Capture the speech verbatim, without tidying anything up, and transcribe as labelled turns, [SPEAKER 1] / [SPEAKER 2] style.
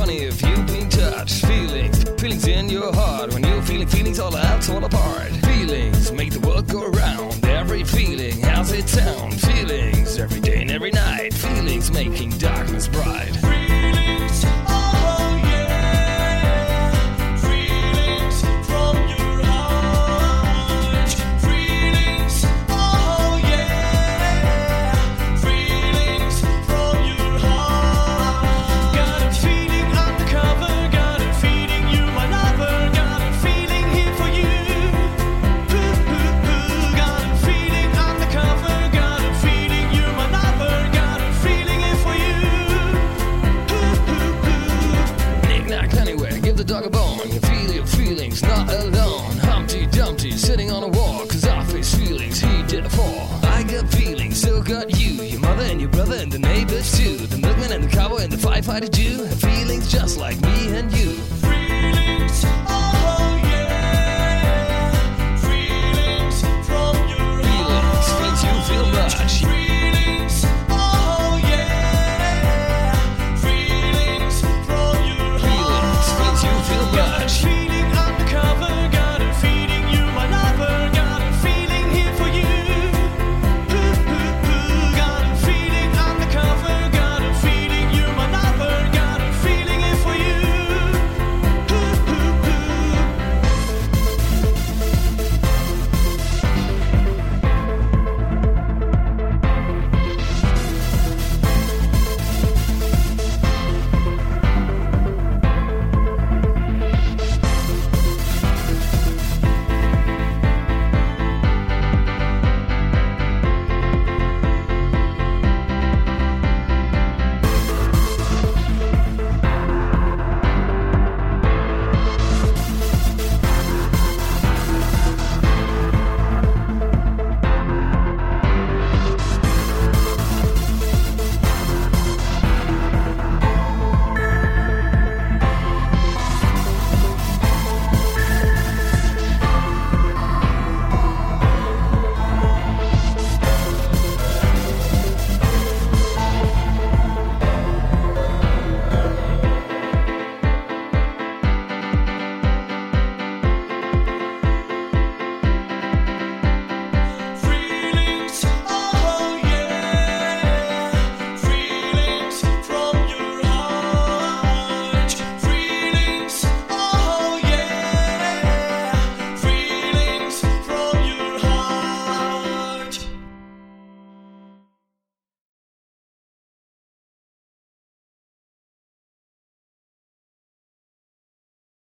[SPEAKER 1] funny if you've been touched. Feelings, feelings in your heart. When you're feeling feelings all out, all apart. Feelings make the world go round. Every feeling, how's it sound? Feelings every day and every night. Feelings making darkness bright.
[SPEAKER 2] Feelings, oh yeah. Feelings from your heart. Feelings, oh yeah. Feelings from your heart. Got a feeling undercover. Got a feeling you my lover. Got a feeling here for you. Ooh, ooh, ooh. Got a feeling undercover. Got a feeling you my lover. Got a feeling here for you.
[SPEAKER 1] Knick-knack anywhere, give the dog a bone. You feel your feelings, not alone. Humpty Dumpty sitting on a wall, cause I face feelings he did fall. I got feelings, so got you. Your mother and your brother and the neighbors too. The milkman and the cowboy and the firefighter Jew have feelings just like me and you.
[SPEAKER 2] Feelings,